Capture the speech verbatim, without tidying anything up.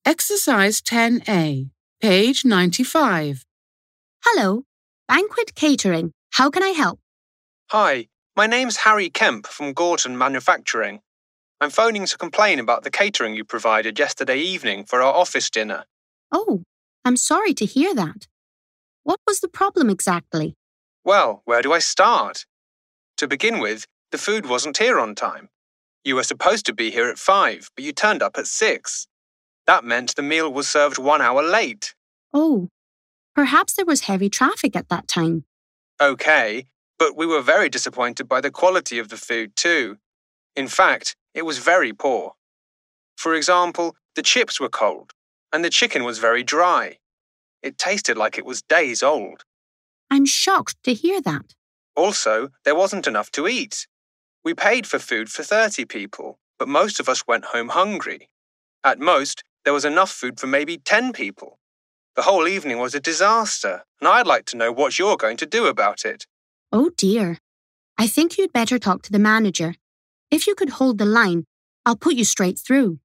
Exercise ten A, page ninety-five. Hello, Banquet Catering. How can I help? Hi, my name's Harry Kemp from Gorton Manufacturing. I'm phoning to complain about the catering you provided yesterday evening for our office dinner. Oh, I'm sorry to hear that. What was the problem exactly? Well, where do I start? To begin with, the food wasn't here on time. You were supposed to be here at five, but you turned up at six. That meant the meal was served one hour late. Oh, perhaps there was heavy traffic at that time. Okay, but we were very disappointed by the quality of the food too. In fact, it was very poor. For example, the chips were cold, and the chicken was very dry. It tasted like it was days old. I'm shocked to hear that. Also, there wasn't enough to eat. We paid for food for thirty people, but most of us went home hungry. At most, there was enough food for maybe ten people. The whole evening was a disaster, and I'd like to know what you're going to do about it. Oh dear. I think you'd better talk to the manager. If you could hold the line, I'll put you straight through.